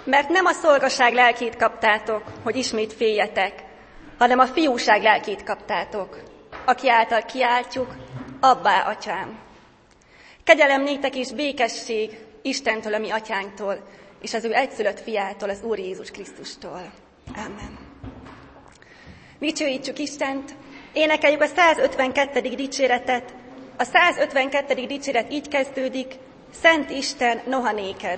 Mert nem a szolgaság lelkét kaptátok, hogy ismét féljetek, hanem a fiúság lelkét kaptátok, aki által kiáltjuk, Abbá, Atyám. Kegyelem néktek és békesség Istentől, a mi atyánktól, és az ő egyszülött fiától, az Úr Jézus Krisztustól. Amen. Dicsőítsük Istent, énekeljük a 152. dicséretet. A 152. dicséret így kezdődik: Szent Isten, noha néked.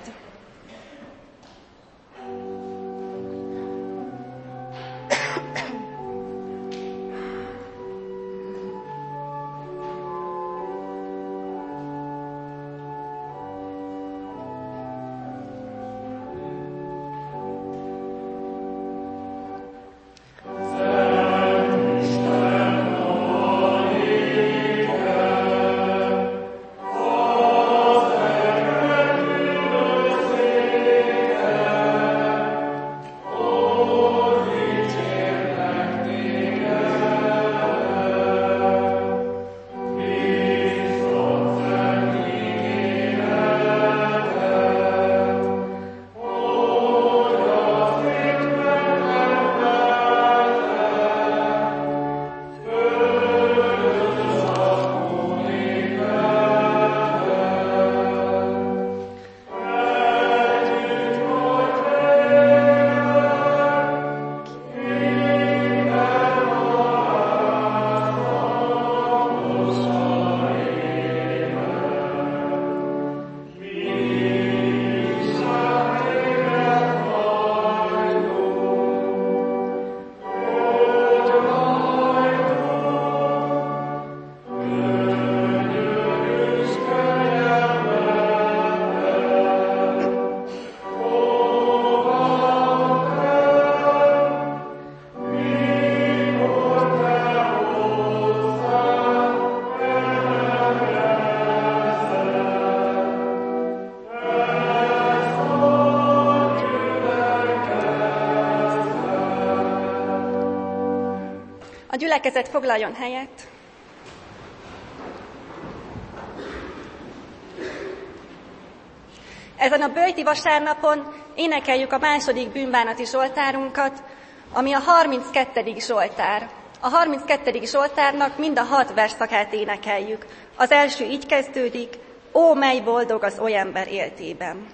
A gyülekezet foglaljon helyet. Ezen a böjti vasárnapon énekeljük a második bűnbánati zsoltárunkat, ami a 32. zsoltár. A 32. zsoltárnak mind a 6 versszakát énekeljük. Az első így kezdődik: Ó, mely boldog az oly ember éltében!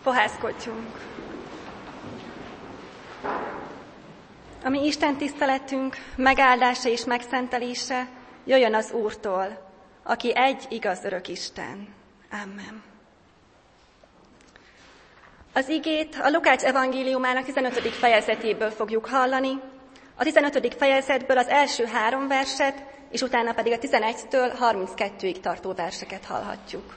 Fohászkodjunk. A mi Isten tiszteletünk megáldása és megszentelése jöjjön az Úrtól, aki egy igaz örök Isten. Amen. Az igét a Lukács evangéliumának 15. fejezetéből fogjuk hallani. A 15. fejezetből az első 3 verset, és utána pedig a 11-től 32-ig tartó verseket hallhatjuk.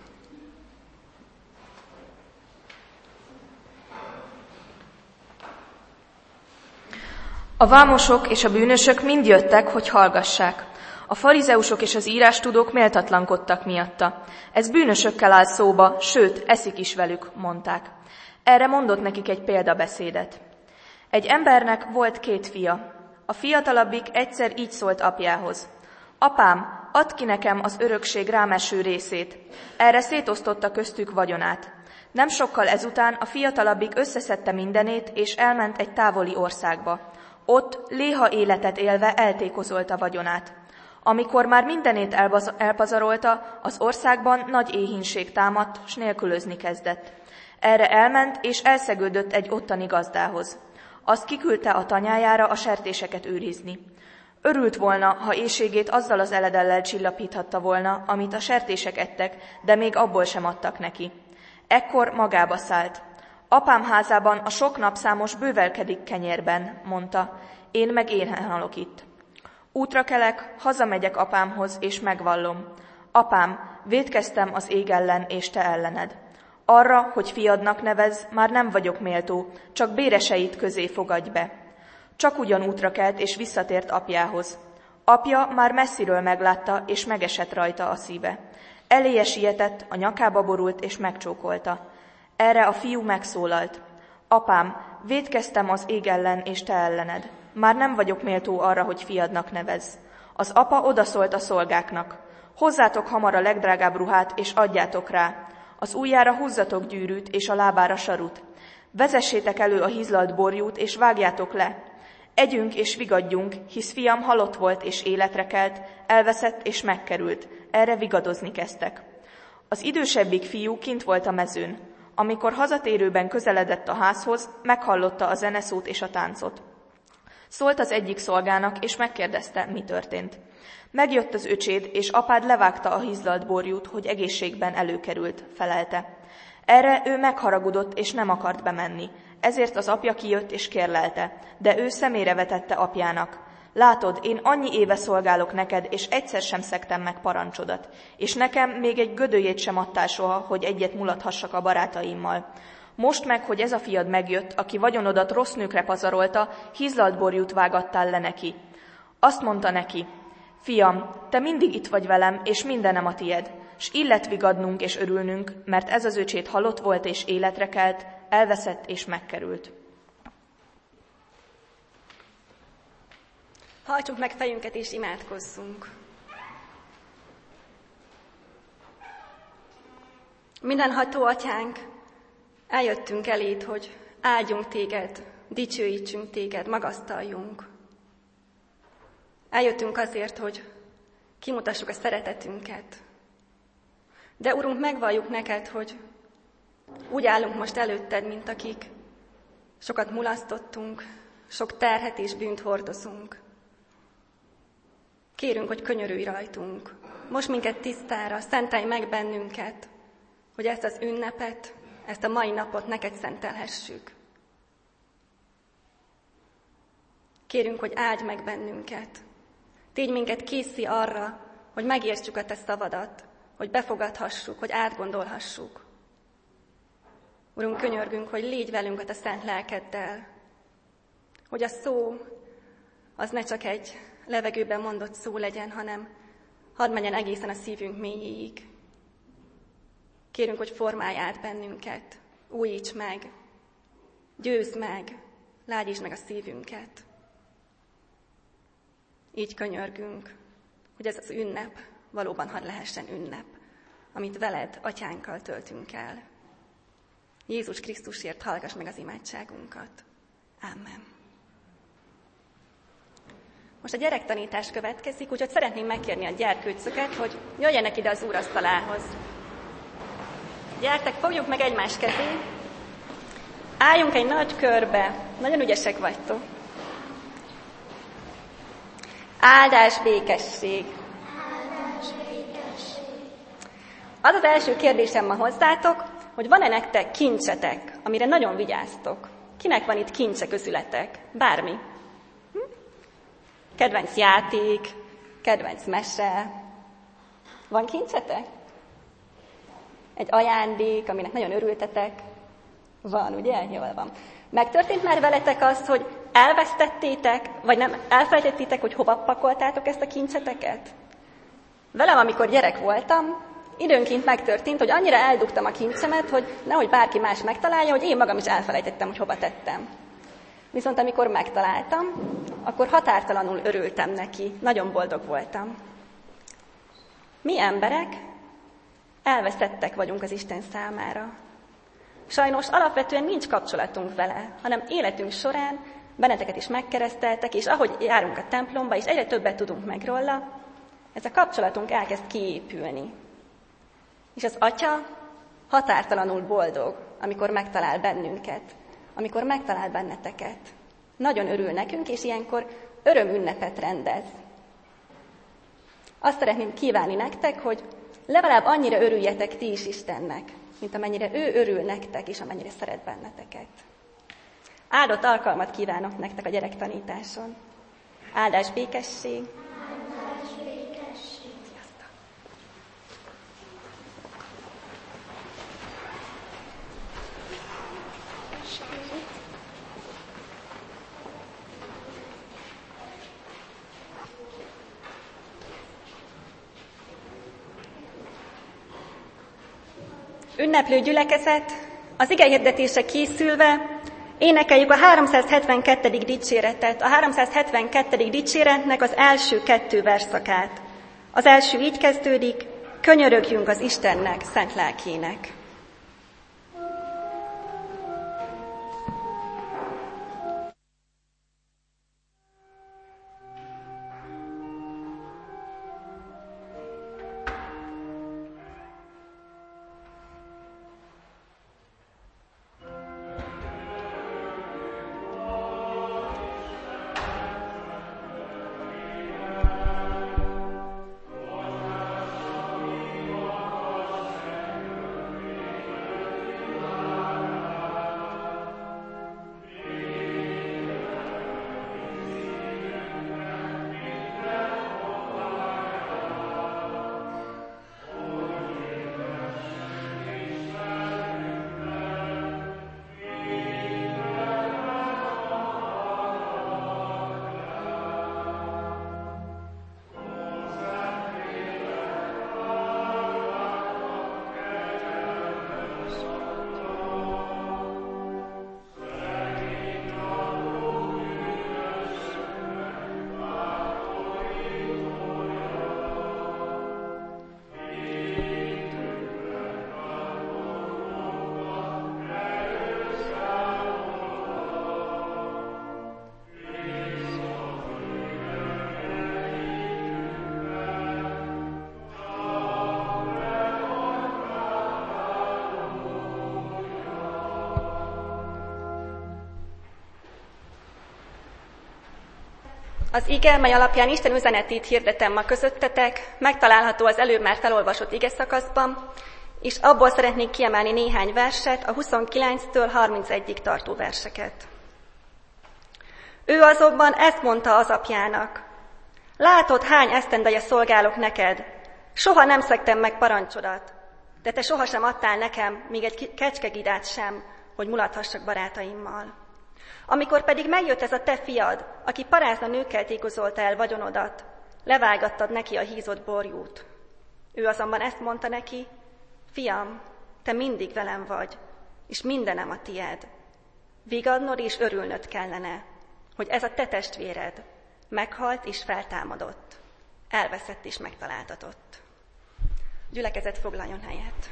A vámosok és a bűnösök mind jöttek, hogy hallgassák. A farizeusok és az írástudók méltatlankodtak miatta. Ez bűnösökkel áll szóba, sőt, eszik is velük, mondták. Erre mondott nekik egy példabeszédet. Egy embernek volt 2 fia. A fiatalabbik egyszer így szólt apjához. Apám, add ki nekem az örökség rám eső részét. Erre szétosztotta köztük vagyonát. Nem sokkal ezután a fiatalabbik összeszedte mindenét, és elment egy távoli országba. Ott léha életet élve eltékozolta vagyonát. Amikor már mindenét elpazarolta, az országban nagy éhínség támadt, s nélkülözni kezdett. Erre elment, és elszegődött egy ottani gazdához. Azt kiküldte a tanyájára a sertéseket őrizni. Örült volna, ha éhségét azzal az eledellel csillapíthatta volna, amit a sertések ettek, de még abból sem adtak neki. Ekkor magába szállt. Apám házában a sok napszámos bővelkedik kenyérben, mondta, én meg éhen halok itt. Útra kelek, hazamegyek apámhoz, és megvallom. Apám, vétkeztem az ég ellen és te ellened. Arra, hogy fiadnak nevezz, már nem vagyok méltó, csak béreseit közé fogadj be. Csak ugyan útra kelt, és visszatért apjához. Apja már messziről meglátta, és megesett rajta a szíve. Eléje sietett, a nyakába borult, és megcsókolta. Erre a fiú megszólalt. Apám, vétkeztem az ég ellen és te ellened. Már nem vagyok méltó arra, hogy fiadnak nevezz. Az apa odaszólt a szolgáknak. Hozzátok hamar a legdrágább ruhát, és adjátok rá. Az ujjára húzzatok gyűrűt, és a lábára sarut. Vezessétek elő a hizlalt borjút, és vágjátok le. Együnk és vigadjunk, hisz fiam halott volt és életre kelt, elveszett és megkerült. Erre vigadozni kezdtek. Az idősebbik fiú kint volt a mezőn. Amikor hazatérőben közeledett a házhoz, meghallotta a zeneszót és a táncot. Szólt az egyik szolgának, és megkérdezte, mi történt. Megjött az öcséd, és apád levágta a hizlalt borjút, hogy egészségben előkerült, felelte. Erre ő megharagudott, és nem akart bemenni. Ezért az apja kijött, és kérlelte, de ő szemére vetette apjának. Látod, én annyi éve szolgálok neked, és egyszer sem szegtem meg parancsodat, és nekem még egy gödölyét sem adtál soha, hogy egyet mulathassak a barátaimmal. Most meg, hogy ez a fiad megjött, aki vagyonodat rossz nőkre pazarolta, hizlalt borjút vágattál le neki. Azt mondta neki, fiam, te mindig itt vagy velem, és mindenem a tied, s illet vigadnunk és örülnünk, mert ez az öcsét halott volt és életre kelt, elveszett és megkerült. Hajtsuk meg fejünket és imádkozzunk. Mindenható Atyánk, eljöttünk eléd, hogy áldjunk téged, dicsőítsünk téged, magasztaljunk. Eljöttünk azért, hogy kimutassuk a szeretetünket. De Urunk, megvalljuk neked, hogy úgy állunk most előtted, mint akik sokat mulasztottunk, sok terhet és bűnt hordozunk. Kérünk, hogy könyörülj rajtunk. Most minket tisztára, szentelj meg bennünket, hogy ezt az ünnepet, ezt a mai napot neked szentelhessük. Kérünk, hogy áldj meg bennünket. Tégy minket készé arra, hogy megértsük a te szavadat, hogy befogadhassuk, hogy átgondolhassuk. Urunk, könyörgünk, hogy légy velünk a te szent lelkeddel, hogy a szó az ne csak egy levegőben mondott szó legyen, hanem hadd menjen egészen a szívünk mélyéig. Kérünk, hogy formálj át bennünket, újíts meg, győzd meg, lágyítsd meg a szívünket. Így könyörgünk, hogy ez az ünnep valóban hadd lehessen ünnep, amit veled, atyánkkal töltünk el. Jézus Krisztusért hallgass meg az imádságunkat. Amen. Most a gyerektanítás következik, úgyhogy szeretném megkérni a gyerkőcöket, hogy jöjjenek ide az úrasztalához. Gyertek, fogjuk meg egymás kezét, Álljunk egy nagy körbe. Nagyon ügyesek vagytok. Áldás, békesség. Az az első kérdésem ma hozzátok, hogy van-e nektek kincsetek, amire nagyon vigyáztok? Kinek van itt kincse közületek? Bármi. Kedvenc játék, kedvenc mese. Van kincsetek? Egy ajándék, aminek nagyon örültetek? Van, ugye? Jól van. Megtörtént már veletek az, hogy elvesztettétek, vagy nem elfelejtettétek, hogy hova pakoltátok ezt a kincseteket? Velem, amikor gyerek voltam, időnként megtörtént, hogy annyira eldugtam a kincsemet, hogy nehogy bárki más megtalálja, hogy én magam is elfelejtettem, hogy hova tettem. Viszont amikor megtaláltam, akkor határtalanul örültem neki, nagyon boldog voltam. Mi emberek elveszettek vagyunk az Isten számára. Sajnos alapvetően nincs kapcsolatunk vele, hanem életünk során benneteket is megkereszteltek, és ahogy járunk a templomba, és egyre többet tudunk meg róla, ez a kapcsolatunk elkezd kiépülni. És az Atya határtalanul boldog, amikor megtalál bennünket, amikor megtalál benneteket. Nagyon örül nekünk, és ilyenkor örömünnepet rendez. Azt szeretném kívánni nektek, hogy legalább annyira örüljetek ti is Istennek, mint amennyire ő örül nektek, és amennyire szeret benneteket. Áldott alkalmat kívánok nektek a gyerektanításon. Áldás, békesség. Ünneplő gyülekezet, az igehirdetése készülve énekeljük a 372. dicséretet, a 372. dicséretnek az első 2 versszakát. Az első így kezdődik: könyörögjünk az Istennek, szent lelkének. Az ige, mely alapján Isten üzenetét hirdetem ma közöttetek, megtalálható az előbb már felolvasott ige szakaszban, és abból szeretnék kiemelni néhány verset, a 29-től 31-ig tartó verseket. Ő azonban ezt mondta az apjának: látod, hány esztendeje szolgálok neked, soha nem szegtem meg parancsodat, de te sohasem adtál nekem még egy kecskegidát sem, hogy mulathassak barátaimmal. Amikor pedig megjött ez a te fiad, aki parázna nőkkel tékozolta el vagyonodat, levágattad neki a hízott borjút. Ő azonban ezt mondta neki: fiam, te mindig velem vagy, és mindenem a tied. Vigadnod és örülnöd kellene, hogy ez a te testvéred meghalt és feltámadott, elveszett és megtaláltatott. Gyülekezet, foglaljon helyet.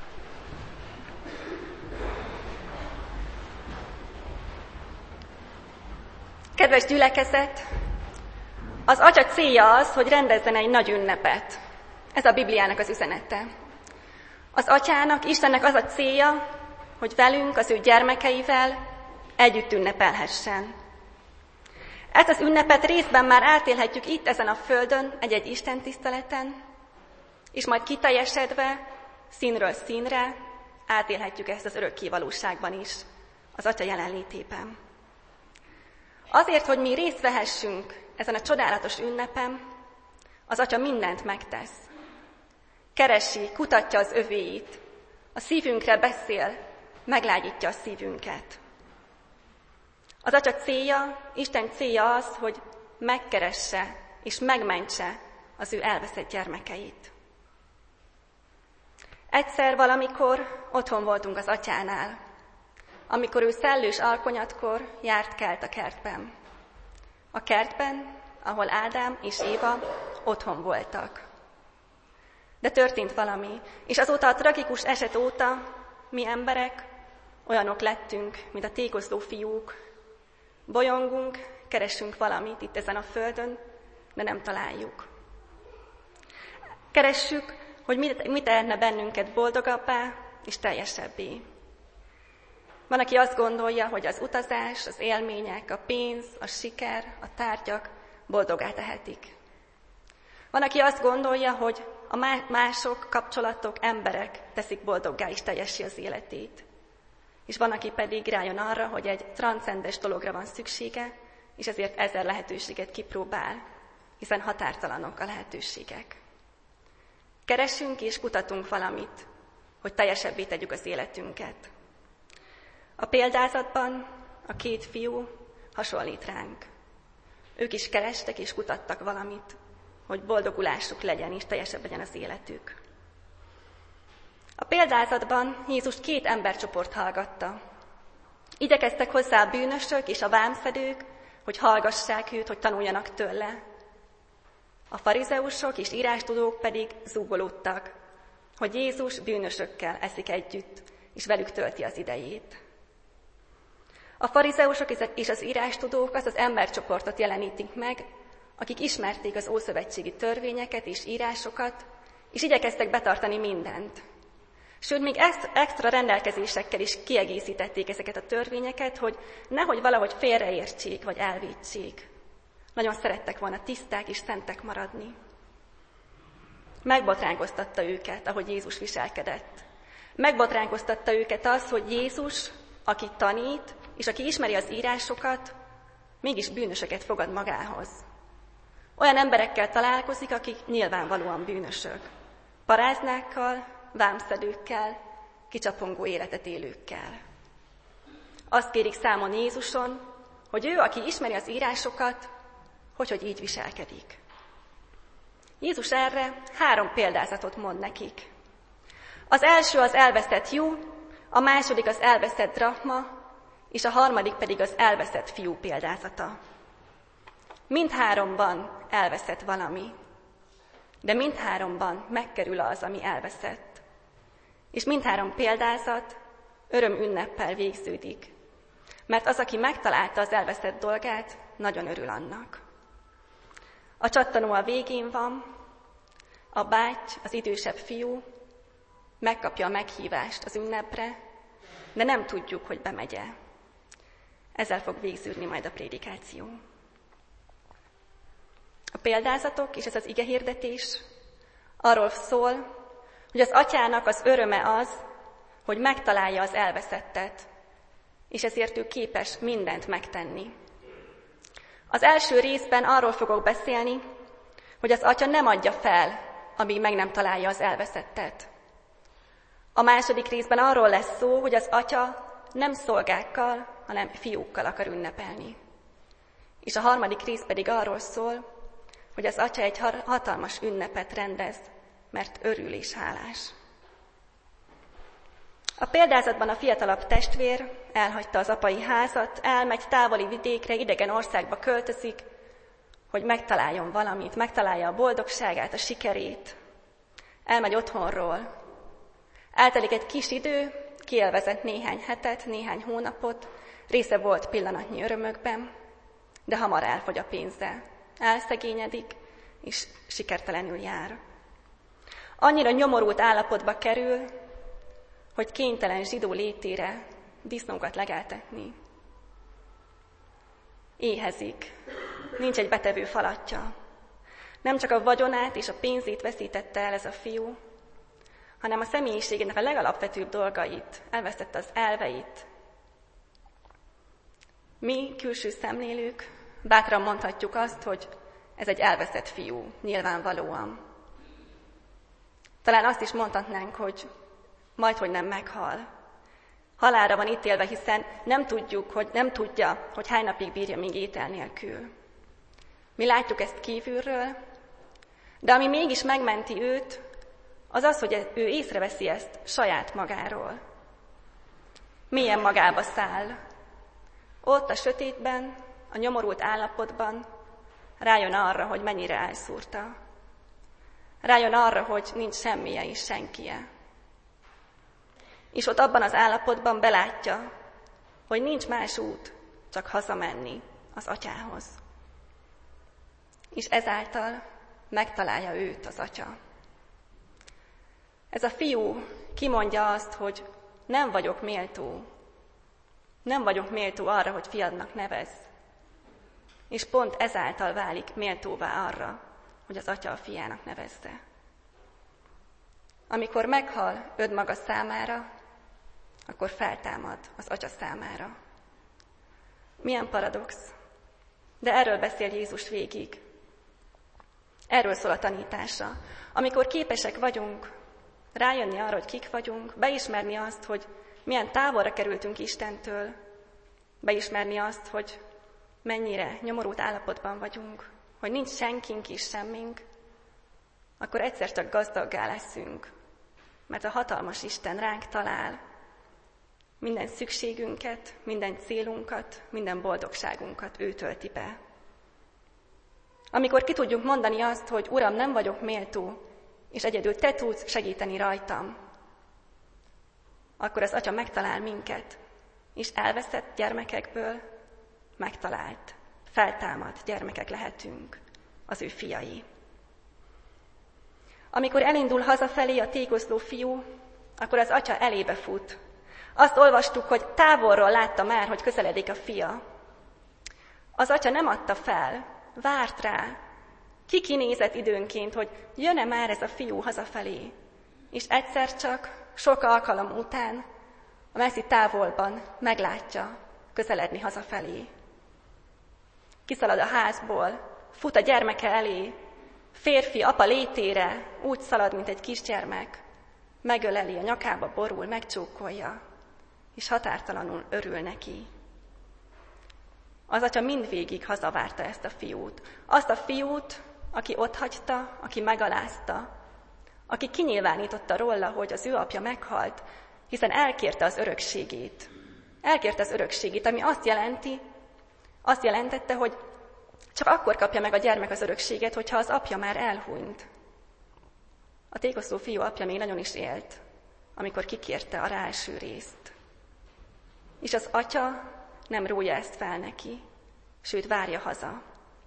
Kedves gyülekezet, az Atya célja az, hogy rendezzen egy nagy ünnepet. Ez a Bibliának az üzenete. Az Atyának, Istennek az a célja, hogy velünk, az ő gyermekeivel együtt ünnepelhessen. Ezt az ünnepet részben már átélhetjük itt ezen a földön, egy-egy istentiszteleten, és majd kiteljesedve, színről színre átélhetjük ezt az örökké valóságban is, az Atya jelenlétében. Azért, hogy mi részt vehessünk ezen a csodálatos ünnepen, az Atya mindent megtesz. Keresi, kutatja az övéit, a szívünkre beszél, meglágyítja a szívünket. Az Atya célja, Isten célja az, hogy megkeresse és megmentse az ő elveszett gyermekeit. Egyszer valamikor otthon voltunk az Atyánál, amikor ő szellős alkonyatkor járt-kelt a kertben. A kertben, ahol Ádám és Éva otthon voltak. De történt valami, és azóta a tragikus eset óta mi emberek olyanok lettünk, mint a tékozló fiúk. Bolyongunk, keressünk valamit itt ezen a földön, de nem találjuk. Keressük, hogy mit tehetne bennünket boldogabbá és teljesebbé. Van, aki azt gondolja, hogy az utazás, az élmények, a pénz, a siker, a tárgyak boldoggá tehetik. Van, aki azt gondolja, hogy a mások, kapcsolatok, emberek teszik boldoggá és teljessé az életét. És van, aki pedig rájön arra, hogy egy transzcendes dologra van szüksége, és ezért 1000 lehetőséget kipróbál, hiszen határtalanok a lehetőségek. Keresünk és kutatunk valamit, hogy teljesebbé tegyük az életünket. A példázatban a 2 fiú hasonlít ránk. Ők is kerestek és kutattak valamit, hogy boldogulásuk legyen és teljesebb legyen az életük. A példázatban Jézus 2 embercsoport hallgatta. Igyekeztek hozzá a bűnösök és a vámszedők, hogy hallgassák őt, hogy tanuljanak tőle. A farizeusok és írástudók pedig zúgolódtak, hogy Jézus bűnösökkel eszik együtt, és velük tölti az idejét. A farizeusok és az írástudók azt az embercsoportot jelenítik meg, akik ismerték az ószövetségi törvényeket és írásokat, és igyekeztek betartani mindent. Sőt, még extra rendelkezésekkel is kiegészítették ezeket a törvényeket, hogy nehogy valahogy félreértsék vagy elvétsék. Nagyon szerettek volna tiszták és szentek maradni. Megbotránkoztatta őket, ahogy Jézus viselkedett. Megbotránkoztatta őket az, hogy Jézus, aki tanít, és aki ismeri az írásokat, mégis bűnösöket fogad magához. Olyan emberekkel találkozik, akik nyilvánvalóan bűnösök. Paráznákkal, vámszedőkkel, kicsapongó életet élőkkel. Azt kérik számon Jézuson, hogy ő, aki ismeri az írásokat, hogy így viselkedik. Jézus erre 3 példázatot mond nekik. Az első az elveszett juh, a második az elveszett drachma, és a harmadik pedig az elveszett fiú példázata. Mindháromban elveszett valami, de mindháromban megkerül az, ami elveszett. És mindhárom példázat örömünneppel végződik, mert az, aki megtalálta az elveszett dolgát, nagyon örül annak. A csattanó a végén van, a báty, az idősebb fiú megkapja a meghívást az ünnepre, de nem tudjuk, hogy bemegye. Ezzel fog végződni majd a prédikáció. A példázatok és ez az igehirdetés arról szól, hogy az atyának az öröme az, hogy megtalálja az elveszettet, és ezért ő képes mindent megtenni. Az első részben arról fogok beszélni, hogy az atya nem adja fel, amíg meg nem találja az elveszettet. A második részben arról lesz szó, hogy az atya nem szolgákkal, hanem fiúkkal akar ünnepelni. És a harmadik rész pedig arról szól, hogy az atya egy hatalmas ünnepet rendez, mert örül és hálás. A példázatban a fiatalabb testvér elhagyta az apai házat, elmegy távoli vidékre, idegen országba költözik, hogy megtaláljon valamit, megtalálja a boldogságát, a sikerét. Elmegy otthonról. Eltelik egy kis idő, kielvezett néhány hetet, néhány hónapot, része volt pillanatnyi örömökben, de hamar elfogy a pénze. Elszegényedik, és sikertelenül jár. Annyira nyomorult állapotba kerül, hogy kénytelen zsidó létére disznókat legeltetni. Éhezik, nincs egy betevő falatja. Nem csak a vagyonát és a pénzét veszítette el ez a fiú, hanem a személyiségének a legalapvetőbb dolgait, elvesztette az elveit. Mi, külső szemlélők, bátran mondhatjuk azt, hogy ez egy elveszett fiú, nyilvánvalóan. Talán azt is mondhatnánk, hogy majdhogy nem meghal. Halálra van ítélve, hiszen nem tudja, hogy hány napig bírja még étel nélkül. Mi látjuk ezt kívülről, de ami mégis megmenti őt, az az, hogy ő észreveszi ezt saját magáról. Mélyen magába száll. Ott a sötétben, a nyomorult állapotban rájön arra, hogy mennyire elszúrta. Rájön arra, hogy nincs semmije és senkie. És ott abban az állapotban belátja, hogy nincs más út, csak hazamenni az atyához. És ezáltal megtalálja őt az atya. Ez a fiú kimondja azt, hogy nem vagyok méltó arra, hogy fiadnak nevez. És pont ezáltal válik méltóvá arra, hogy az atya a fiának nevezze. Amikor meghal önmaga számára, akkor feltámad az atya számára. Milyen paradox, de erről beszél Jézus végig. Erről szól a tanítása. Amikor képesek vagyunk rájönni arra, hogy kik vagyunk, beismerni azt, hogy milyen távolra kerültünk Istentől, beismerni azt, hogy mennyire nyomorult állapotban vagyunk, hogy nincs senkink és semmink, akkor egyszer csak gazdaggá leszünk, mert a hatalmas Isten ránk talál minden szükségünket, minden célunkat, minden boldogságunkat ő tölti be. Amikor ki tudjuk mondani azt, hogy Uram, nem vagyok méltó, és egyedül Te tudsz segíteni rajtam, akkor az Atya megtalál minket, és elveszett gyermekekből megtalált, feltámadt gyermekek lehetünk, az ő fiai. Amikor elindul hazafelé a tékozló fiú, akkor az atya elébe fut. Azt olvastuk, hogy távolról látta már, hogy közeledik a fia. Az atya nem adta fel, várt rá, kinézett időnként, hogy jön-e már ez a fiú hazafelé. És egyszer csak, sok alkalom után, a messzi távolban meglátja közeledni hazafelé. Kiszalad a házból, fut a gyermeke elé, férfi apa létére úgy szalad, mint egy kisgyermek, megöleli, a nyakába borul, megcsókolja, és határtalanul örül neki. Az atya mindvégig hazavárta ezt a fiút. Azt a fiút, aki otthagyta, aki megalázta, aki kinyilvánította róla, hogy az ő apja meghalt, hiszen elkérte az örökségét. Elkérte az örökségét, ami azt jelentette, hogy csak akkor kapja meg a gyermek az örökséget, hogyha az apja már elhunyt. A tékozló fiú apja még nagyon is élt, amikor kikérte a ráeső részt. És az atya nem rója ezt fel neki, sőt várja haza.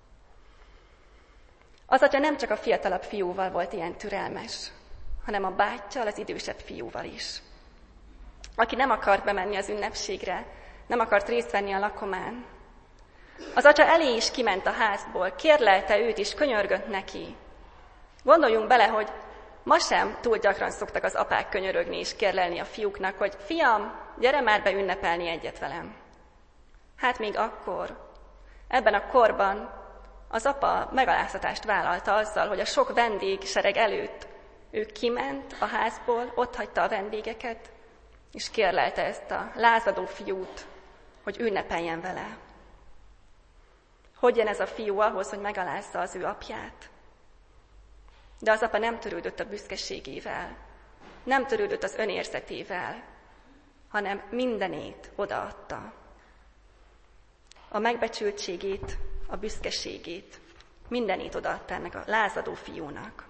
Az atya nem csak a fiatalabb fiúval volt ilyen türelmes, hanem a bátyjal, az idősebb fiúval is. Aki nem akart bemenni az ünnepségre, nem akart részt venni a lakomán. Az atya elé is kiment a házból, kérlelte őt és könyörgött neki. Gondoljunk bele, hogy ma sem túl gyakran szoktak az apák könyörögni és kérlelni a fiúknak, hogy fiam, gyere már be ünnepelni egyet velem. Hát még akkor, ebben a korban az apa megaláztatást vállalta azzal, hogy a sok vendégsereg előtt ő kiment a házból, otthagyta a vendégeket, és kérlelte ezt a lázadó fiút, hogy ünnepeljen vele. Hogy jön ez a fiú ahhoz, hogy megalázza az ő apját? De az apa nem törődött a büszkeségével, nem törődött az önérzetével, hanem mindenét odaadta. A megbecsültségét, a büszkeségét, mindenét odaadta ennek a lázadó fiúnak.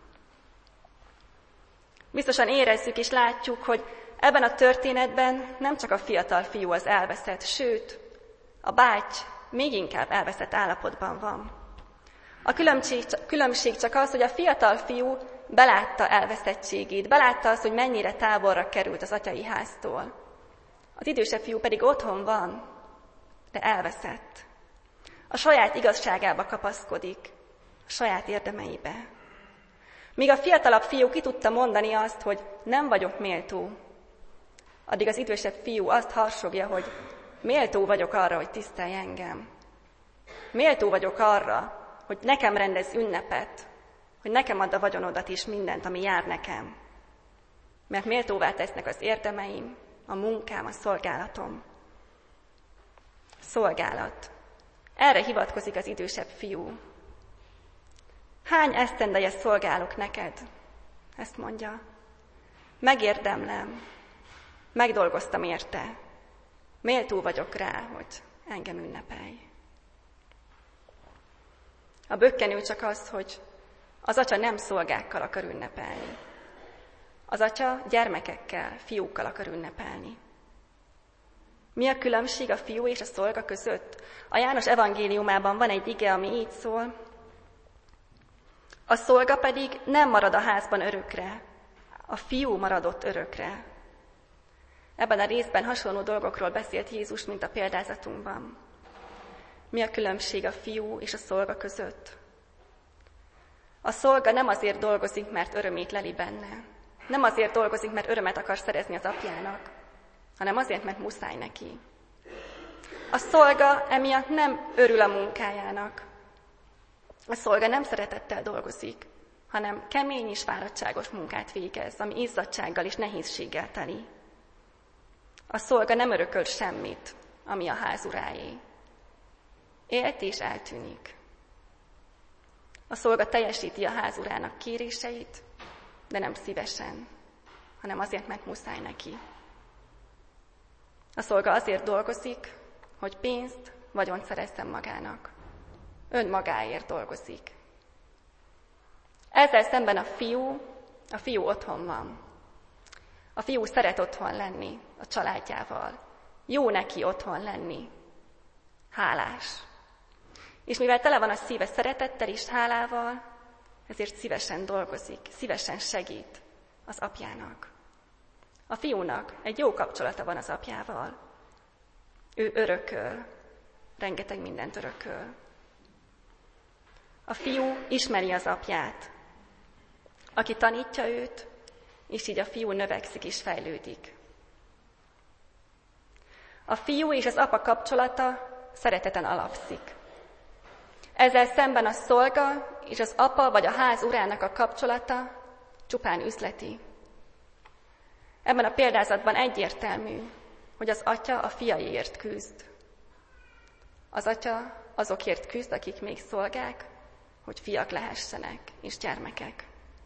Biztosan érezzük és látjuk, hogy ebben a történetben nem csak a fiatal fiú az elveszett, sőt, a báty még inkább elveszett állapotban van. A különbség csak az, hogy a fiatal fiú belátta elveszettségét, belátta azt, hogy mennyire távolra került az atyai háztól. Az idősebb fiú pedig otthon van, de elveszett. A saját igazságába kapaszkodik, a saját érdemeibe. Míg a fiatalabb fiú ki tudta mondani azt, hogy nem vagyok méltó, addig az idősebb fiú azt harsogja, hogy méltó vagyok arra, hogy tisztelj engem. Méltó vagyok arra, hogy nekem rendezz ünnepet, hogy nekem add a vagyonodat és mindent, ami jár nekem. Mert méltóvá tesznek az érdemeim, a munkám, a szolgálatom. Szolgálat. Erre hivatkozik az idősebb fiú. Hány esztendeje szolgálok neked? Ezt mondja. Megérdemlem. Megdolgoztam érte. Méltó vagyok rá, hogy engem ünnepelj. A bökkenő csak az, hogy az atya nem szolgákkal akar ünnepelni. Az atya gyermekekkel, fiúkkal akar ünnepelni. Mi a különbség a fiú és a szolga között? A János evangéliumában van egy ige, ami így szól. A szolga pedig nem marad a házban örökre, a fiú maradott örökre. Ebben a részben hasonló dolgokról beszélt Jézus, mint a példázatunkban. Mi a különbség a fiú és a szolga között? A szolga nem azért dolgozik, mert örömét leli benne. Nem azért dolgozik, mert örömet akar szerezni az apjának, hanem azért, mert muszáj neki. A szolga emiatt nem örül a munkájának. A szolga nem szeretettel dolgozik, hanem kemény és fáradtságos munkát végez, ami izzadtsággal és nehézséggel teli. A szolga nem örököl semmit, ami a ház uráé. Élt és eltűnik. A szolga teljesíti a ház urának kéréseit, de nem szívesen, hanem azért, mert muszáj neki. A szolga azért dolgozik, hogy pénzt, vagyont szerezzen magának. Önmagáért dolgozik. Ezzel szemben a fiú otthon van. A fiú szeret otthon lenni a családjával. Jó neki otthon lenni. Hálás. És mivel tele van a szíve szeretettel és hálával, ezért szívesen dolgozik, szívesen segít az apjának. A fiúnak egy jó kapcsolata van az apjával. Ő örököl, rengeteg mindent örököl. A fiú ismeri az apját, aki tanítja őt, és így a fiú növekszik és fejlődik. A fiú és az apa kapcsolata szereteten alapszik. Ezzel szemben a szolga és az apa vagy a ház urának a kapcsolata csupán üzleti. Ebben a példázatban egyértelmű, hogy az atya a fiaiért küzd. Az atya azokért küzd, akik még szolgák, hogy fiak lehessenek és gyermekek.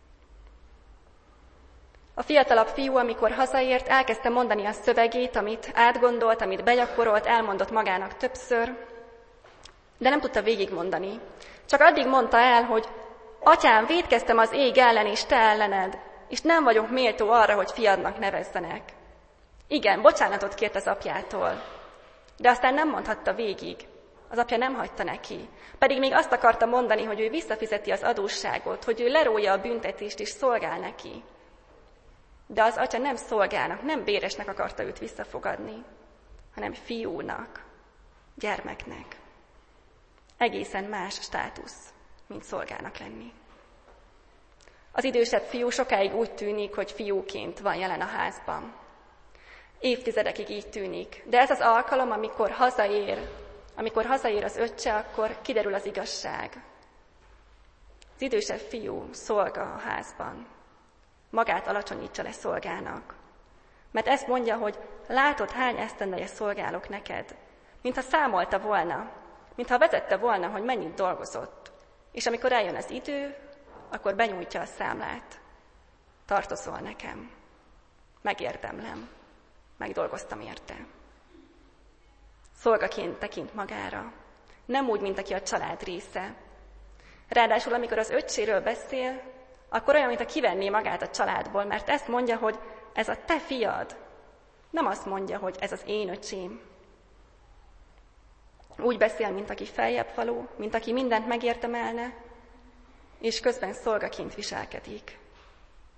A fiatalabb fiú, amikor hazaért, elkezdte mondani a szövegét, amit átgondolt, amit begyakorolt, elmondott magának többször, de nem tudta végigmondani. Csak addig mondta el, hogy atyám, vétkeztem az ég ellen és te ellened, és nem vagyok méltó arra, hogy fiadnak nevezzenek. Igen, bocsánatot kért az apjától, de aztán nem mondhatta végig. Az apja nem hagyta neki, pedig még azt akarta mondani, hogy ő visszafizeti az adósságot, hogy ő lerója a büntetést és szolgál neki. De az atya nem szolgának, nem béresnek akarta őt visszafogadni, hanem fiúnak, gyermeknek. Egészen más státusz, mint szolgának lenni. Az idősebb fiú sokáig úgy tűnik, hogy fiúként van jelen a házban. Évtizedekig így tűnik, de ez az alkalom, amikor hazaér az öccse, akkor kiderül az igazság. Az idősebb fiú szolga a házban. Magát alacsonyítsa le szolgának. Mert ezt mondja, hogy látod, hány esztendeje szolgálok neked, mintha számolta volna, mintha vezette volna, hogy mennyit dolgozott. És amikor eljön az idő, akkor benyújtja a számlát. Tartozol nekem. Megérdemlem. Megdolgoztam érte. Szolgaként tekint magára. Nem úgy, mint aki a család része. Ráadásul, amikor az öccséről beszél, akkor olyan, mintha kivenné magát a családból, mert ezt mondja, hogy ez a te fiad. Nem azt mondja, hogy ez az én öcsém. Úgy beszél, mint aki feljebb való, mint aki mindent megérdemelne, és közben szolgaként viselkedik.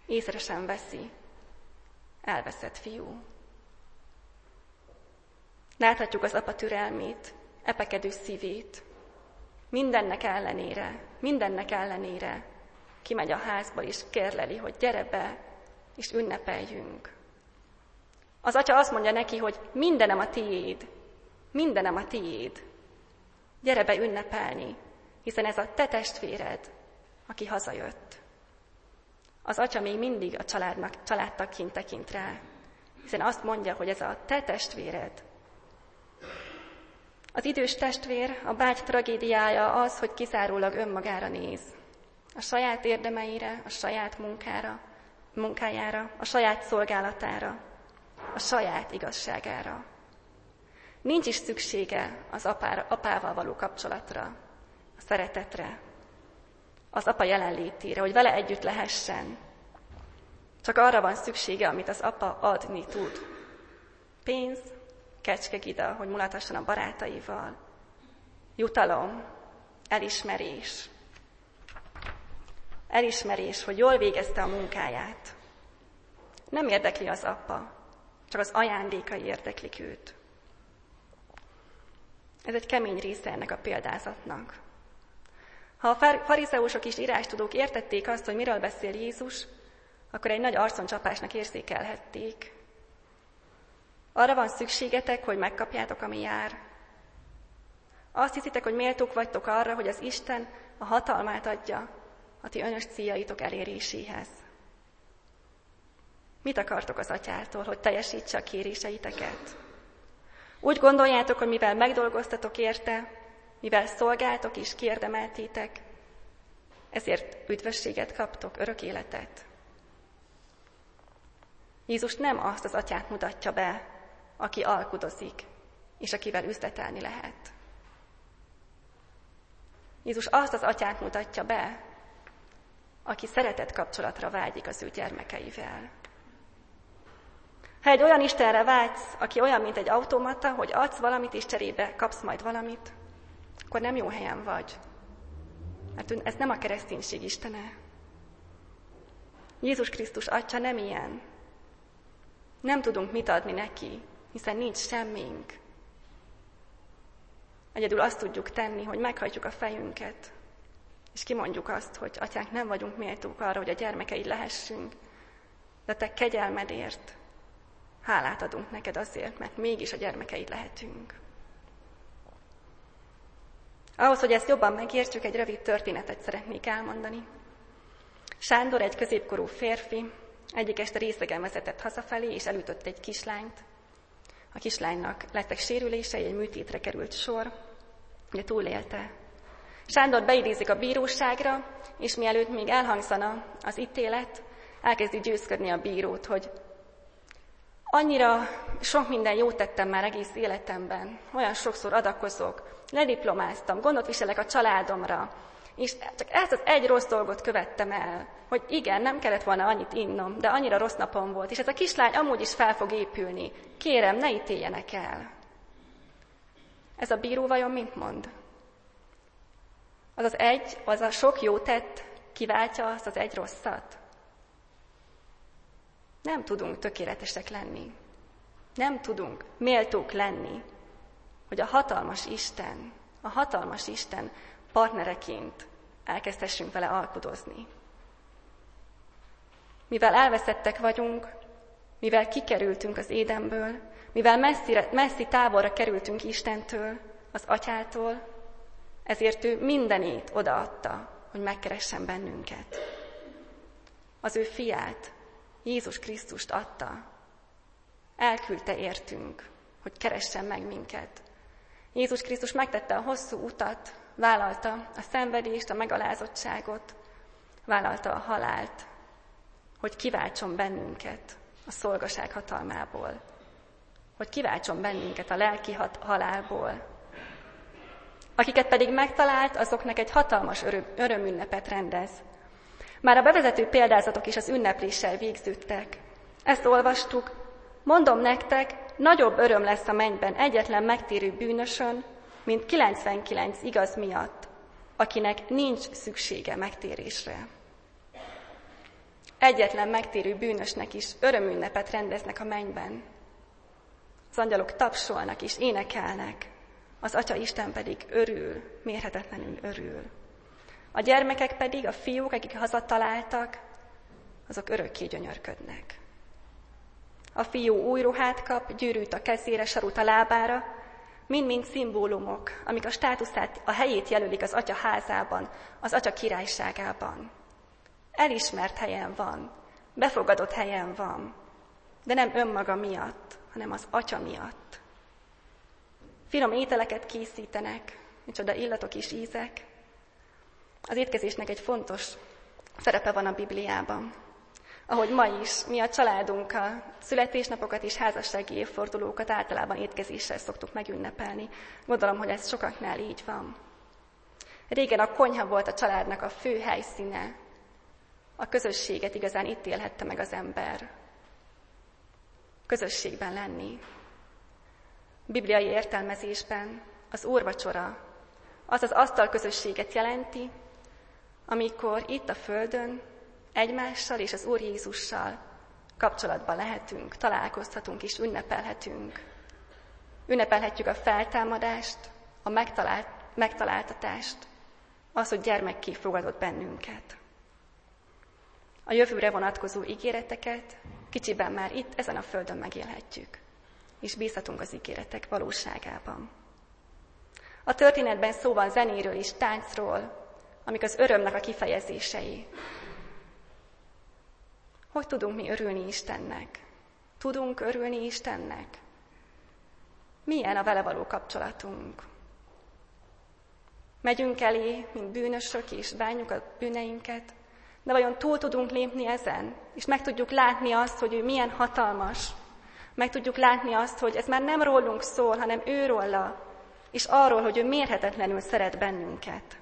észre sem veszi. Elveszett fiú. Láthatjuk az apa türelmét, epekedő szívét. Mindennek ellenére kimegy a házba és kérleli, hogy gyere be, és ünnepeljünk. Az atya azt mondja neki, hogy mindenem a tiéd. Gyere be ünnepelni, hiszen ez a te testvéred, aki hazajött. Az atya még mindig a családtagként tekint rá, hiszen azt mondja, hogy ez a te testvéred. Az idős testvér, a báty tragédiája az, hogy kizárólag önmagára néz. A saját érdemeire, a saját munkájára, a saját szolgálatára, a saját igazságára. Nincs is szüksége az apával való kapcsolatra, a szeretetre, az apa jelenlétére, hogy vele együtt lehessen. Csak arra van szüksége, amit az apa adni tud. Pénz, kecskegida, hogy mulatasson a barátaival. Jutalom, elismerés. Elismerés, hogy jól végezte a munkáját. Nem érdekli az apa, csak az ajándékai érdeklik őt. Ez egy kemény része ennek a példázatnak. Ha a farizeusok és írástudók értették azt, hogy miről beszél Jézus, akkor egy nagy arconcsapásnak érzékelhették. Arra van szükségetek, hogy megkapjátok, ami jár. Azt hiszitek, hogy méltók vagytok arra, hogy az Isten a hatalmát adja a ti önös céljaitok eléréséhez. Mit akartok az atyától, hogy teljesítse a kéréseiteket? Úgy gondoljátok, hogy mivel megdolgoztatok érte, mivel szolgáltok és kiérdemeltétek, ezért üdvösséget kaptok, örök életet. Jézus nem azt az atyát mutatja be, aki alkudozik, és akivel üzletelni lehet. Jézus azt az atyát mutatja be, aki szeretett kapcsolatra vágyik az ő gyermekeivel. Ha egy olyan Istenre vágysz, aki olyan, mint egy automata, hogy adsz valamit, és cserébe kapsz majd valamit, akkor nem jó helyen vagy. Mert ez nem a kereszténység Istene. Jézus Krisztus Atya nem ilyen. Nem tudunk mit adni neki, hiszen nincs semmink. Egyedül azt tudjuk tenni, hogy meghajtjuk a fejünket, és kimondjuk azt, hogy Atyánk, nem vagyunk méltók arra, hogy a gyermekeid lehessünk, de te kegyelmedért hálát adunk neked azért, mert mégis a gyermekeid lehetünk. Ahhoz, hogy ezt jobban megértsük, egy rövid történetet szeretnék elmondani. Sándor, egy középkorú férfi, egyik este részegen vezetett hazafelé, és elütött egy kislányt. A kislánynak lettek sérülései, egy műtétre került sor, de túlélte. Sándor beidézik a bíróságra, és mielőtt még elhangzana az ítélet, elkezdi győzködni a bírót, hogy annyira sok minden jót tettem már egész életemben, olyan sokszor adakozok, lediplomáztam, gondot viselek a családomra, és csak ezt az egy rossz dolgot követtem el, hogy igen, nem kellett volna annyit innom, de annyira rossz napom volt, és ez a kislány amúgy is fel fog épülni. Kérem, ne ítéljenek el. Ez a bíró vajon mit mond? Az a sok jó tett kiváltja azt az egy rosszat? Nem tudunk tökéletesek lenni. Nem tudunk méltók lenni, hogy a hatalmas Isten partnereként elkezdhessünk vele alkudozni. Mivel elveszettek vagyunk, mivel kikerültünk az Édenből, mivel messzi távolra kerültünk Istentől, az Atyától, ezért ő mindenét odaadta, hogy megkeressen bennünket. Az ő fiát, Jézus Krisztust adta. Elküldte értünk, hogy keressen meg minket. Jézus Krisztus megtette a hosszú utat, vállalta a szenvedést, a megalázottságot, vállalta a halált, hogy kiváltson bennünket a szolgaság hatalmából, hogy kiváltson bennünket a lelki halálból. Akiket pedig megtalált, azoknak egy hatalmas örömünnepet rendez. Már a bevezető példázatok is az ünnepléssel végződtek. Ezt olvastuk, mondom nektek, nagyobb öröm lesz a mennyben egyetlen megtérő bűnösön, mint 99 igaz miatt, akinek nincs szüksége megtérésre. egyetlen megtérő bűnösnek is örömünnepet rendeznek a mennyben. Az angyalok tapsolnak és énekelnek, az Atya Isten pedig örül, mérhetetlenül örül. A gyermekek pedig, a fiúk, akik hazataláltak, azok örökké gyönyörködnek. A fiú új ruhát kap, gyűrűt a kezére, sarut a lábára, mind-mind szimbólumok, amik a státuszát, a helyét jelölik az Atya házában, az Atya királyságában. Elismert helyen van, befogadott helyen van, de nem önmaga miatt, hanem az Atya miatt. Finom ételeket készítenek, micsoda illatok és ízek. Az étkezésnek egy fontos szerepe van a Bibliában. Ahogy ma is, mi a családunkkal születésnapokat és házassági évfordulókat általában étkezéssel szoktuk megünnepelni. Gondolom, hogy ez sokaknál így van. Régen a konyha volt a családnak a fő helyszíne. A közösséget igazán itt élhette meg az ember. Közösségben lenni. Bibliai értelmezésben az úrvacsora az az asztalközösséget jelenti, amikor itt a földön egymással és az Úr Jézussal kapcsolatban lehetünk, találkozhatunk és ünnepelhetünk. Ünnepelhetjük a feltámadást, a megtaláltatást, az, hogy gyermekké fogadott bennünket. A jövőre vonatkozó ígéreteket kicsiben már itt, ezen a földön megélhetjük, és bízhatunk az ígéretek valóságában. A történetben szó van zenéről és táncról, amik az örömnek a kifejezései. Hogy tudunk mi örülni Istennek? Tudunk örülni Istennek? Milyen a vele való kapcsolatunk? Megyünk elé, mint bűnösök, és bánjuk a bűneinket, de vajon túl tudunk lépni ezen? És meg tudjuk látni azt, hogy ő milyen hatalmas. Meg tudjuk látni azt, hogy ez már nem rólunk szól, hanem őróla, és arról, hogy ő mérhetetlenül szeret bennünket.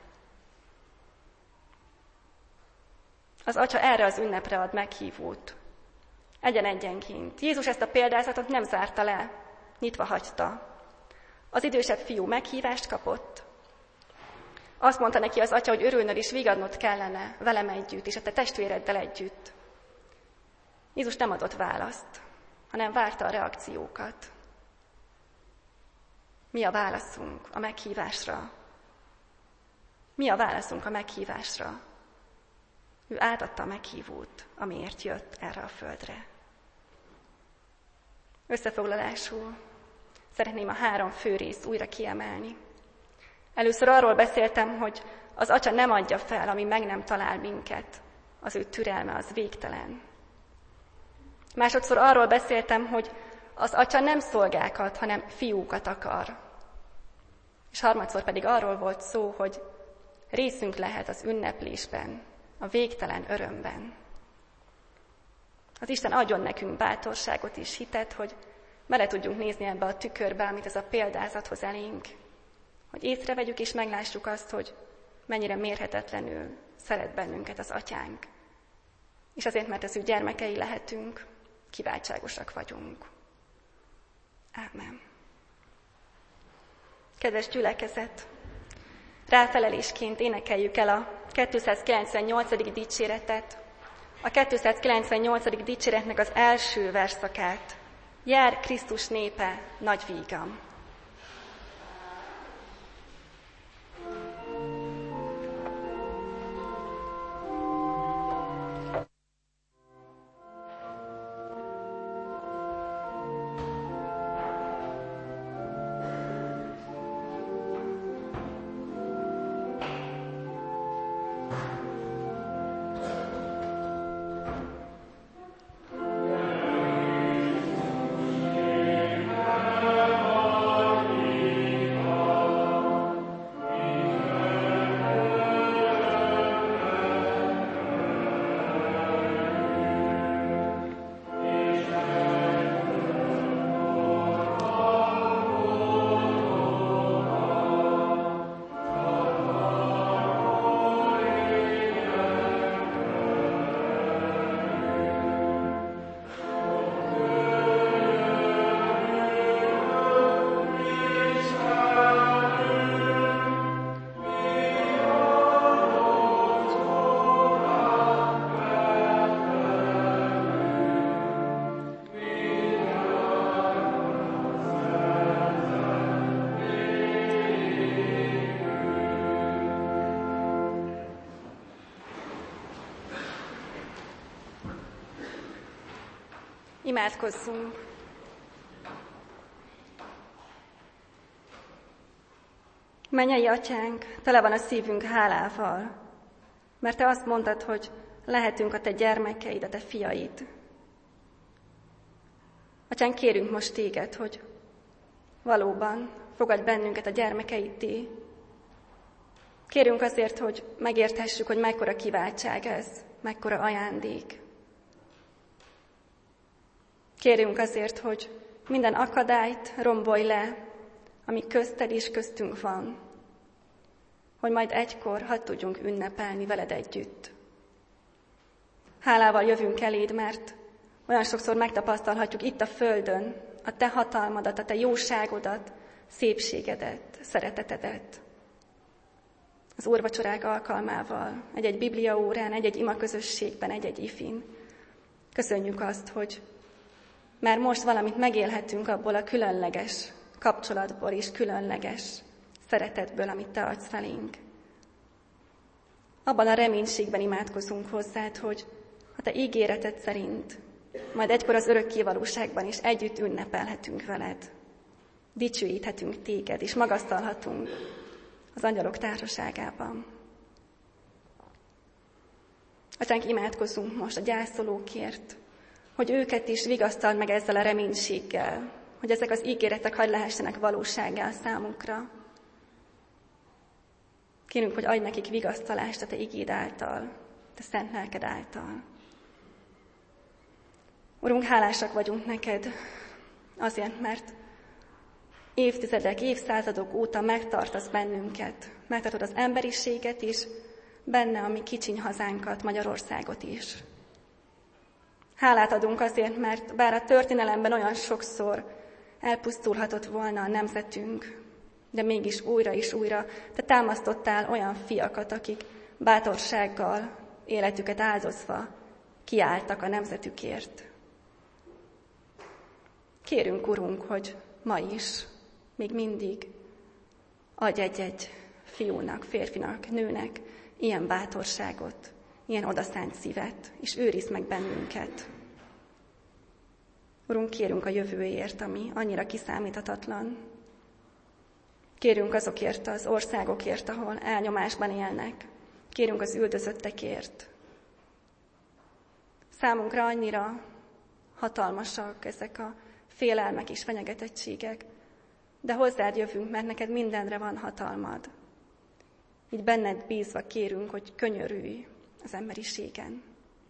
Az Atya erre az ünnepre ad meghívót. Egyenként. Jézus ezt a példázatot nem zárta le, nyitva hagyta. Az idősebb fiú meghívást kapott. Azt mondta neki az Atya, hogy örülnöd és vigadnod kellene velem együtt, és a te testvéreddel együtt. Jézus nem adott választ, hanem várta a reakciókat. Mi a válaszunk a meghívásra? Mi a válaszunk a meghívásra? Ő átadta a meghívót, amiért jött erre a földre. Összefoglalásul szeretném a 3 fő részt újra kiemelni. Először arról beszéltem, hogy az Atya nem adja fel, ami meg nem talál minket. Az ő türelme az végtelen. Másodszor arról beszéltem, hogy az Atya nem szolgákat, hanem fiúkat akar. És harmadszor pedig arról volt szó, hogy részünk lehet az ünneplésben, a végtelen örömben. Az Isten adjon nekünk bátorságot és hitet, hogy bele tudjunk nézni ebbe a tükörbe, amit ez a példázat hoz elénk. Hogy észrevegyük és meglássuk azt, hogy mennyire mérhetetlenül szeret bennünket az Atyánk. És azért, mert az ő gyermekei lehetünk, kiváltságosak vagyunk. Ámen. Kedves gyülekezet! Ráfelelésként énekeljük el a 298. dicséretet, a 298. dicséretnek az első verszakát. Jár Krisztus népe, nagy vígam! Amen. Imádkozzunk! Mennyei Atyánk, tele van a szívünk hálával, mert Te azt mondtad, hogy lehetünk a Te gyermekeid, a Te fiaid. Atyánk, kérünk most Téged, hogy valóban fogadj bennünket a gyermekeiddé. Kérünk azért, hogy megérthessük, hogy mekkora kiváltság ez, mekkora ajándék. Kérünk azért, hogy minden akadályt rombolj le, ami közted és köztünk van, hogy majd egykor hadd tudjunk ünnepelni veled együtt. Hálával jövünk eléd, mert olyan sokszor megtapasztalhatjuk itt a földön a Te hatalmadat, a Te jóságodat, szépségedet, szeretetedet. Az úrvacsorák alkalmával, egy-egy bibliaórán, egy-egy imaközösségben, egy-egy ifin. Köszönjük azt, hogy már most valamit megélhetünk abból a különleges kapcsolatból és különleges szeretetből, amit Te adsz felénk. Abban a reménységben imádkozunk hozzád, hogy a Te ígéreted szerint majd egykor az örökké valóságban is együtt ünnepelhetünk veled. Dicsőíthetünk Téged, és magasztalhatunk az angyalok társaságában. Atyánk, imádkozzunk most a gyászolókért, hogy őket is vigasztald meg ezzel a reménységgel, hogy ezek az ígéretek hadd lehessenek valósággá számukra. Kérünk, hogy adj nekik vigasztalást a Te igéd által, Te szent lelked által. Urunk, hálásak vagyunk neked azért, mert évtizedek, évszázadok óta megtartasz bennünket, megtartod az emberiséget is, benne a mi kicsiny hazánkat, Magyarországot is. Hálát adunk azért, mert bár a történelemben olyan sokszor elpusztulhatott volna a nemzetünk, de mégis újra és újra Te támasztottál olyan fiakat, akik bátorsággal, életüket áldozva kiálltak a nemzetükért. Kérünk, Urunk, hogy ma is, még mindig adj egy-egy fiúnak, férfinak, nőnek ilyen bátorságot, ilyen odaszánt szívet, és őrizd meg bennünket. Urunk, kérünk a jövőért, ami annyira kiszámíthatatlan. Kérünk azokért az országokért, ahol elnyomásban élnek. Kérünk az üldözöttekért. Számunkra annyira hatalmasak ezek a félelmek és fenyegetettségek, de hozzád jövünk, mert neked mindenre van hatalmad. Így benned bízva kérünk, hogy könyörülj az emberiségen.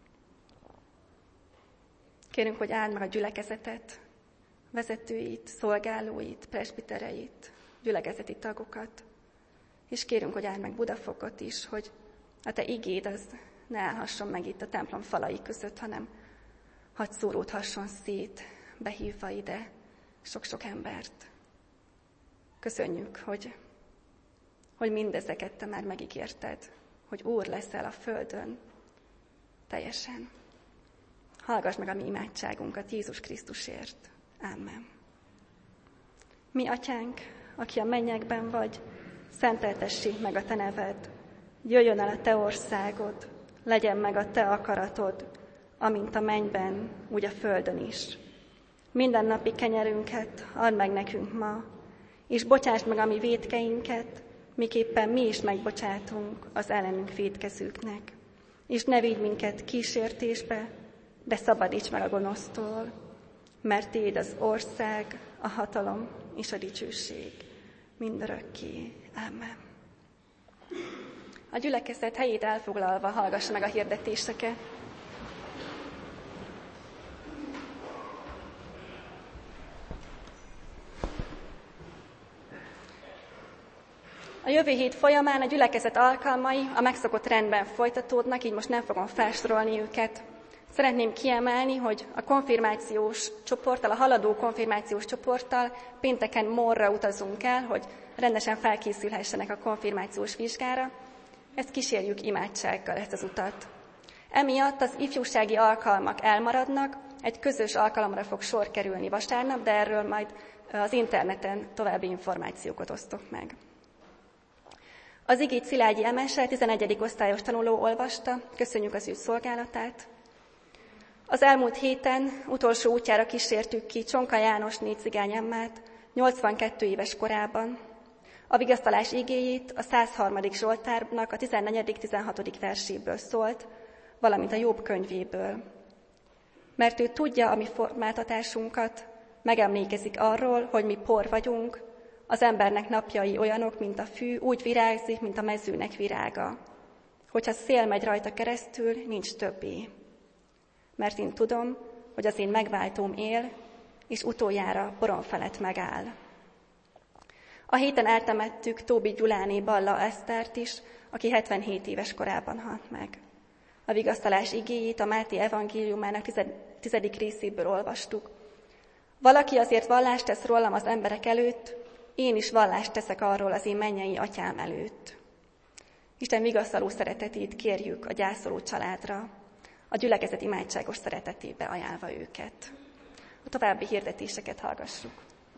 Kérünk, hogy áld meg a gyülekezetet, vezetőit, szolgálóit, presbitereit, gyülekezeti tagokat, és kérünk, hogy áld meg Budafokot is, hogy a Te igéd az ne állhasson meg itt a templom falai között, hanem hadd szóródhasson szét, behívva ide sok-sok embert. Köszönjük, hogy mindezeket Te már megígérted, hogy Úr leszel a földön teljesen. Hallgass meg a mi imádságunkat Jézus Krisztusért. Amen. Mi Atyánk, aki a mennyekben vagy, szenteltessék meg a Te neved. Jöjjön el a Te országod, legyen meg a Te akaratod, amint a mennyben, úgy a földön is. Mindennapi kenyerünket add meg nekünk ma, és bocsásd meg a mi vétkeinket, miképpen mi is megbocsátunk az ellenünk vétkezőknek. És ne vigy minket kísértésbe, de szabadíts meg a gonosztól, mert Téd az ország, a hatalom és a dicsőség mindörökké. Amen. A gyülekezet helyét elfoglalva hallgassa meg a hirdetéseket. A jövő hét folyamán a gyülekezet alkalmai a megszokott rendben folytatódnak, így most nem fogom felsorolni őket. Szeretném kiemelni, hogy a konfirmációs csoporttal, a haladó konfirmációs csoporttal pénteken Morra utazunk el, hogy rendesen felkészülhessenek a konfirmációs vizsgára. Ezt kísérjük imádsággal, ezt az utat. Emiatt az ifjúsági alkalmak elmaradnak, egy közös alkalomra fog sor kerülni vasárnap, de erről majd az interneten további információkat osztok meg. Az igét Szilágyi Emese, 11. osztályos tanuló olvasta, köszönjük az ő szolgálatát. Az elmúlt héten utolsó útjára kísértük ki Csonka János négy cigányemmát 82 éves korában. A vigasztalás igéjét a 103. Zsoltárnak a 14.-16. verséből szólt, valamint a Jobb könyvéből. Mert ő tudja a mi formáltatásunkat, megemlékezik arról, hogy mi por vagyunk, az embernek napjai olyanok, mint a fű, úgy virágzik, mint a mezőnek virága. Hogyha szél megy rajta keresztül, nincs többé. Mert én tudom, hogy az én megváltóm él, és utoljára poron felett megáll. A héten eltemettük Tóbi Gyuláné Balla Esztert is, aki 77 éves korában halt meg. A vigasztalás igéjét a Máté evangéliumának 10. részéből olvastuk. Valaki azért vallást tesz rólam az emberek előtt, én is vallást teszek arról az én mennyei atyám előtt. Isten vigasztaló szeretetét kérjük a gyászoló családra, a gyülekezet imádságos szeretetébe ajánlva őket. A további hirdetéseket hallgassuk.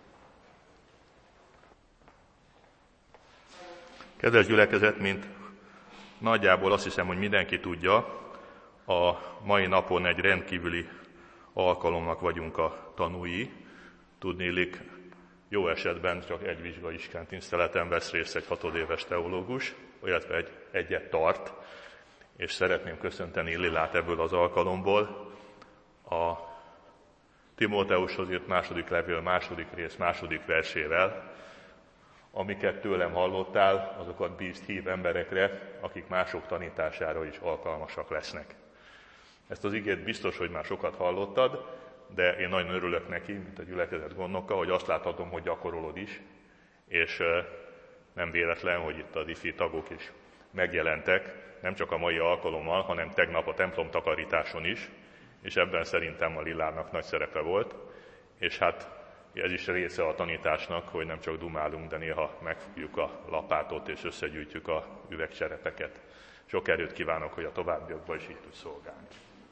Kedves gyülekezet, mint nagyjából azt hiszem, hogy mindenki tudja, a mai napon egy rendkívüli alkalomnak vagyunk a tanúi. Tudniillik, jó esetben csak egy vizsgaiskánt tiszteleten vesz részt egy 6 éves teológus, illetve egyet tart, és szeretném köszönteni Lillát ebből az alkalomból. A Timóteushoz írt második levél második rész második versével, amiket tőlem hallottál, azokat bízd hív emberekre, akik mások tanítására is alkalmasak lesznek. Ezt az igét biztos, hogy már sokat hallottad, de én nagyon örülök neki, mint a gyülekezet gondnoka, hogy azt láthatom, hogy gyakorolod is, és nem véletlen, hogy itt az ifi tagok is megjelentek, nem csak a mai alkalommal, hanem tegnap a templom takarításon is, és ebben szerintem a Lillának nagy szerepe volt, és hát ez is része a tanításnak, hogy nem csak dumálunk, de néha megfogjuk a lapátot és összegyűjtjük a üvegcserepeket. Sok erőt kívánok, hogy a továbbiakban is így tudj szolgálni.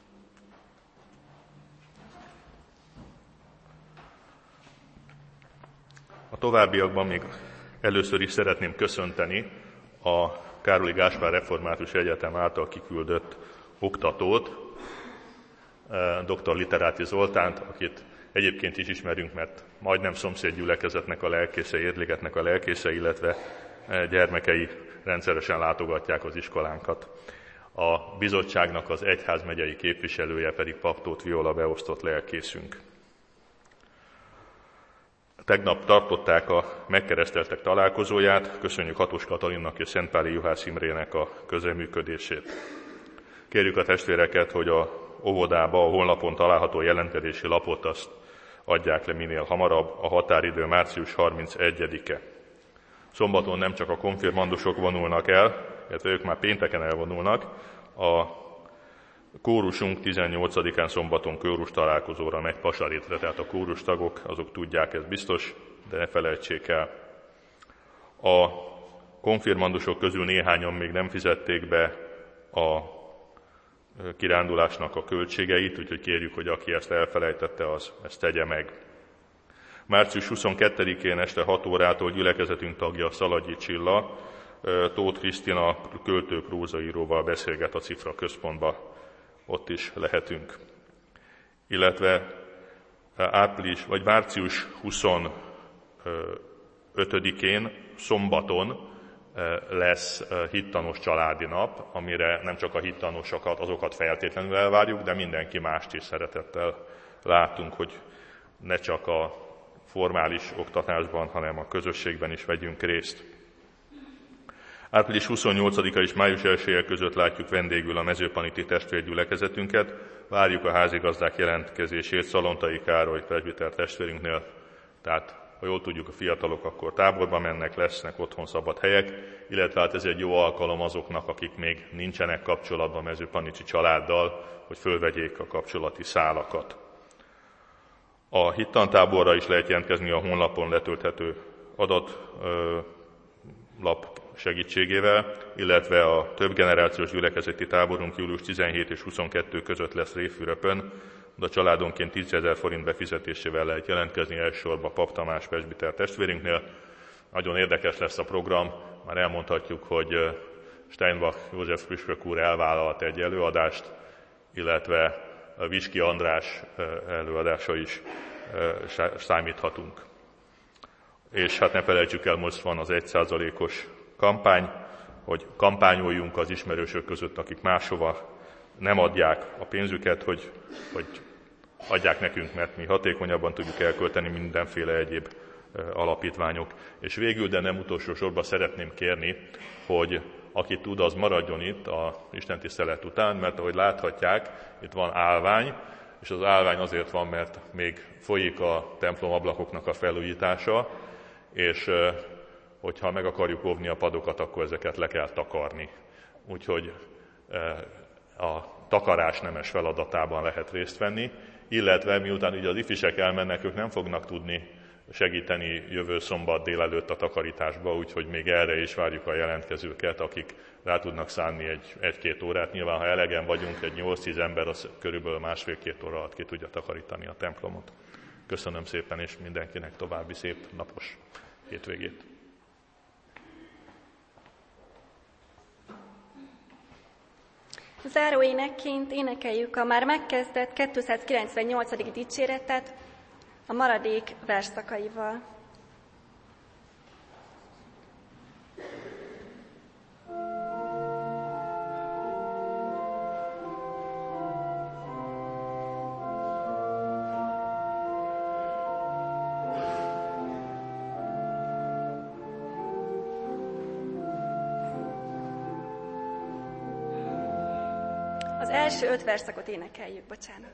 A továbbiakban még először is szeretném köszönteni a Károli Gáspár Református Egyetem által kiküldött oktatót, dr. Literáti Zoltánt, akit egyébként is ismerünk, mert majdnem szomszéd gyülekezetnek a lelkésze, Érligetnek a lelkésze, illetve gyermekei rendszeresen látogatják az iskolánkat. A bizottságnak az egyházmegyei képviselője pedig Pap Tóth Viola beosztott lelkészünk. Tegnap tartották a megkereszteltek találkozóját, köszönjük Hatos Katalinnak és Szentpáli Juhász Imrének a közreműködését. Kérjük a testvéreket, hogy a óvodába a honlapon található jelentkezési lapot azt adják le minél hamarabb, a határidő március 31-e. Szombaton nem csak a konfirmandusok vonulnak el, illetve ők már pénteken elvonulnak, a kórusunk 18-án szombaton kórus találkozóra megy Pasarétre, tehát a kórus tagok, azok tudják, ez biztos, de ne felejtsék el. A konfirmandusok közül néhányan még nem fizették be a kirándulásnak a költségeit, úgyhogy kérjük, hogy aki ezt elfelejtette, az ezt tegye meg. Március 22-én este 6 órától gyülekezetünk tagja Szaladgyi Csilla, Tóth Krisztina költő prózaíróval beszélget a Cifra központba, ott is lehetünk. Illetve március 25-én szombaton lesz hittanos családi nap, amire nem csak a hittanosokat, azokat feltétlenül elvárjuk, de mindenki mást is szeretettel látunk, hogy ne csak a formális oktatásban, hanem a közösségben is vegyünk részt. Április 28-a és május 1-e között látjuk vendégül a mezőpaniti testvérgyülekezetünket. Várjuk a házigazdák jelentkezését Szalontai Károly presbiter testvérünknél, tehát ha jól tudjuk, a fiatalok akkor táborba mennek, lesznek otthon szabad helyek, illetve hát ez egy jó alkalom azoknak, akik még nincsenek kapcsolatban mezőpanici családdal, hogy fölvegyék a kapcsolati szálakat. A hittantáborra is lehet jelentkezni a honlapon letölthető adatlap segítségével, illetve a többgenerációs gyülekezeti táborunk július 17 és 22 között lesz Révfüröpön, de a családonként 10 000 forint befizetésével lehet jelentkezni, elsősorban Pap Tamás presbiter testvérünknél. Nagyon érdekes lesz a program, már elmondhatjuk, hogy Steinbach József püspök úr elvállalt egy előadást, illetve a Viski András előadása is számíthatunk. És hát ne felejtsük el, most van az 1%-os kampány, hogy kampányoljunk az ismerősök között, akik máshova nem adják a pénzüket, hogy adják nekünk, mert mi hatékonyabban tudjuk elkölteni mindenféle egyéb alapítványok. És végül, de nem utolsó sorban szeretném kérni, hogy aki tud, az maradjon itt a istentisztelet után, mert ahogy láthatják, itt van állvány, és az állvány azért van, mert még folyik a templom ablakoknak a felújítása, és hogyha meg akarjuk óvni a padokat, akkor ezeket le kell takarni. Úgyhogy a takarás nemes feladatában lehet részt venni, illetve miután ugye az ifisek elmennek, ők nem fognak tudni segíteni jövő szombat délelőtt a takarításba, úgyhogy még erre is várjuk a jelentkezőket, akik rá tudnak szánni egy-két órát. Nyilván, ha elegen vagyunk, egy 8-10 ember, az körülbelül 1,5-2 óra alatt ki tudja takarítani a templomot. Köszönöm szépen, és mindenkinek további szép napos hétvégét. Záró énekként énekeljük a már megkezdett 298. dicséretet a maradék versszakaival. Az első 5 versszakot énekeljük, bocsánat.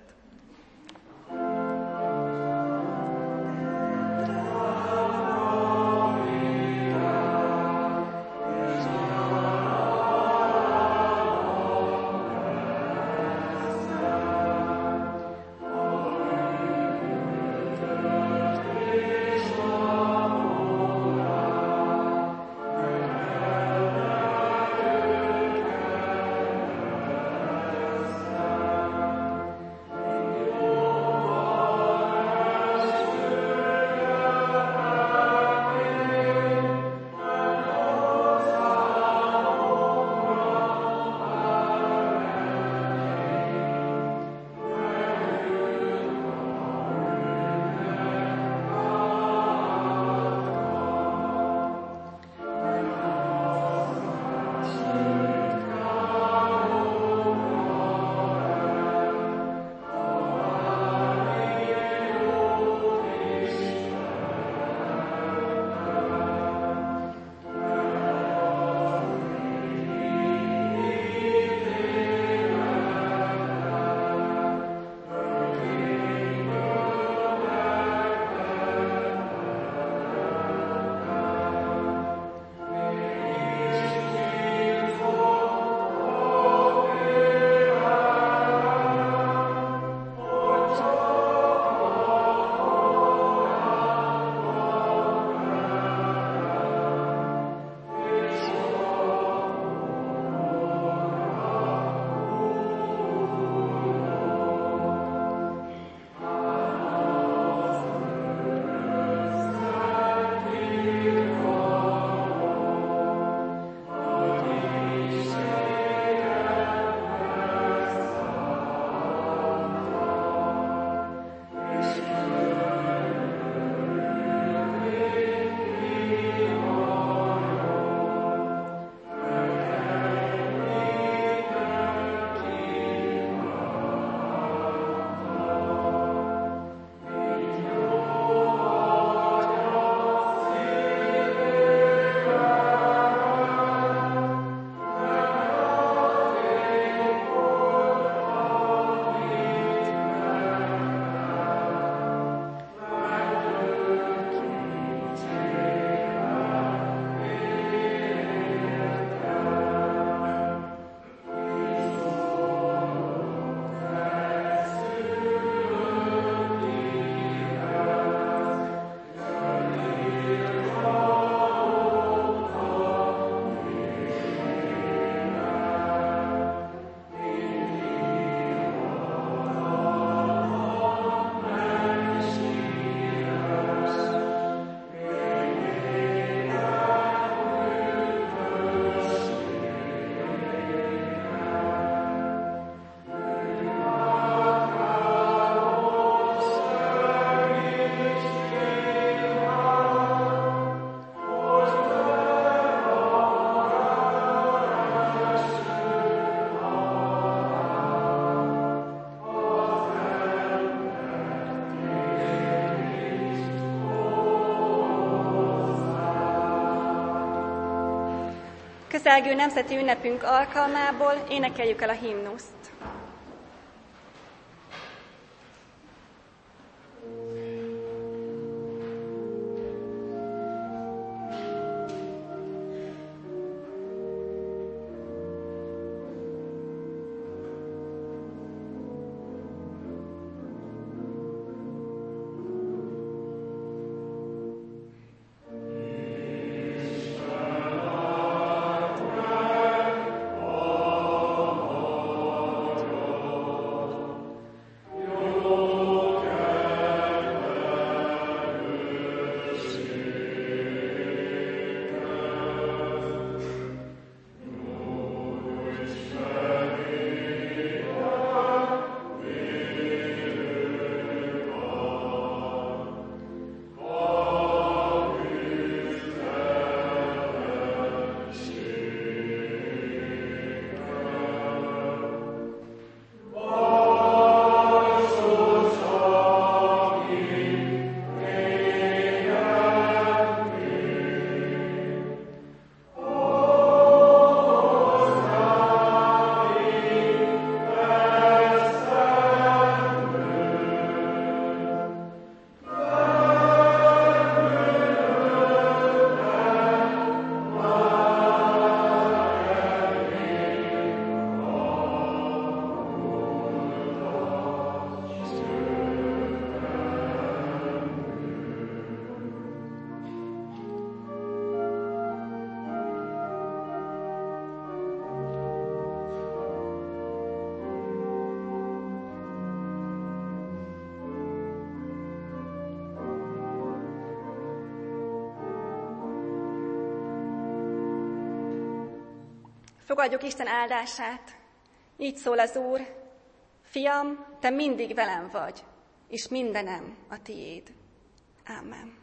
Közelgő nemzeti ünnepünk alkalmából énekeljük el a himnuszt. Fogadjuk Isten áldását. Így szól az Úr: Fiam, te mindig velem vagy, és mindenem a tiéd. Ámen.